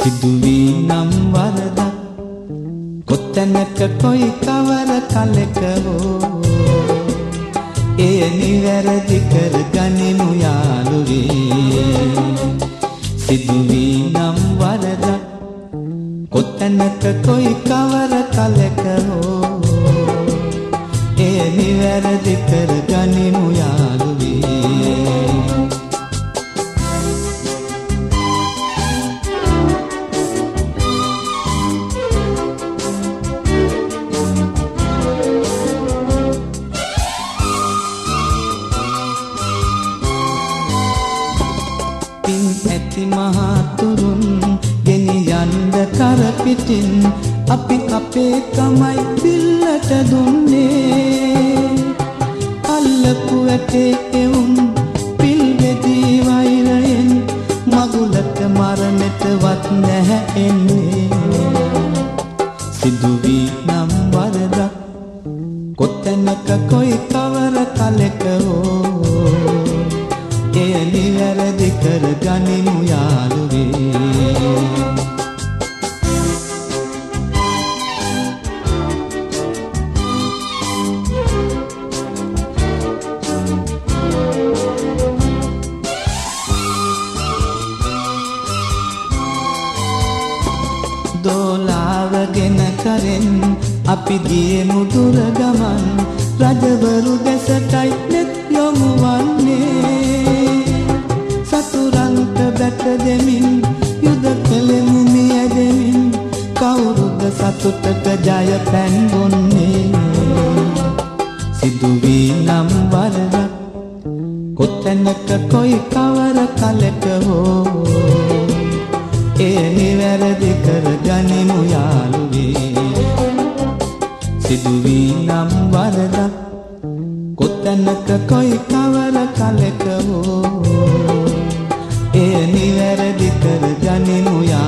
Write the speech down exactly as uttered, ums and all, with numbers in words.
සිදුවී නම් වරදක් කොතැනක කොයි කවර කලක හෝ එය නිවැරදි කර ගනිමු යාළුවේ. සිදුවී නම් වරදක් කොතැනක කොයි කවර කලක හෝ එය නිවැරදි කර ගනිමු යාළුවේ. ඇති මහතුරුන් ගෙනියන්න කරපිටින් අපි අපේ තමයි පිල්ලට දුන්නේ. අල්ලපු ඇටේ එවුන් පිල් වෙදී වෛරයෙන් මගුලට මරණටවත් නැහැ එන්නේ. සිදුවී නම් වරදක් කොතැනක කොයි කවර කලක හෝ එය නිවැරදි කර ගනිමු යාළුවේ. දෝලාවගෙන කරෙන් අපි ගියෙමු දුර ගමන් රජවරු දෙසටයි නෙත් යොමු වන්නේ. සතුරන්ට බැට දෙමින් යුද කළෙමු මිය දෙමින් කවුරුද සතුටට ජය පැන් බොන්නේ. සිදුවී නම් වරදක් කොතැනක කොයි කවර කලක හෝ එය නිවැරදි කර ගනිමු යාළුවේ. සිදුවී නම් වරදක් කොතැනක කොයි කවර කලක හෝ එය නිවැරදි කර ගනිමු යා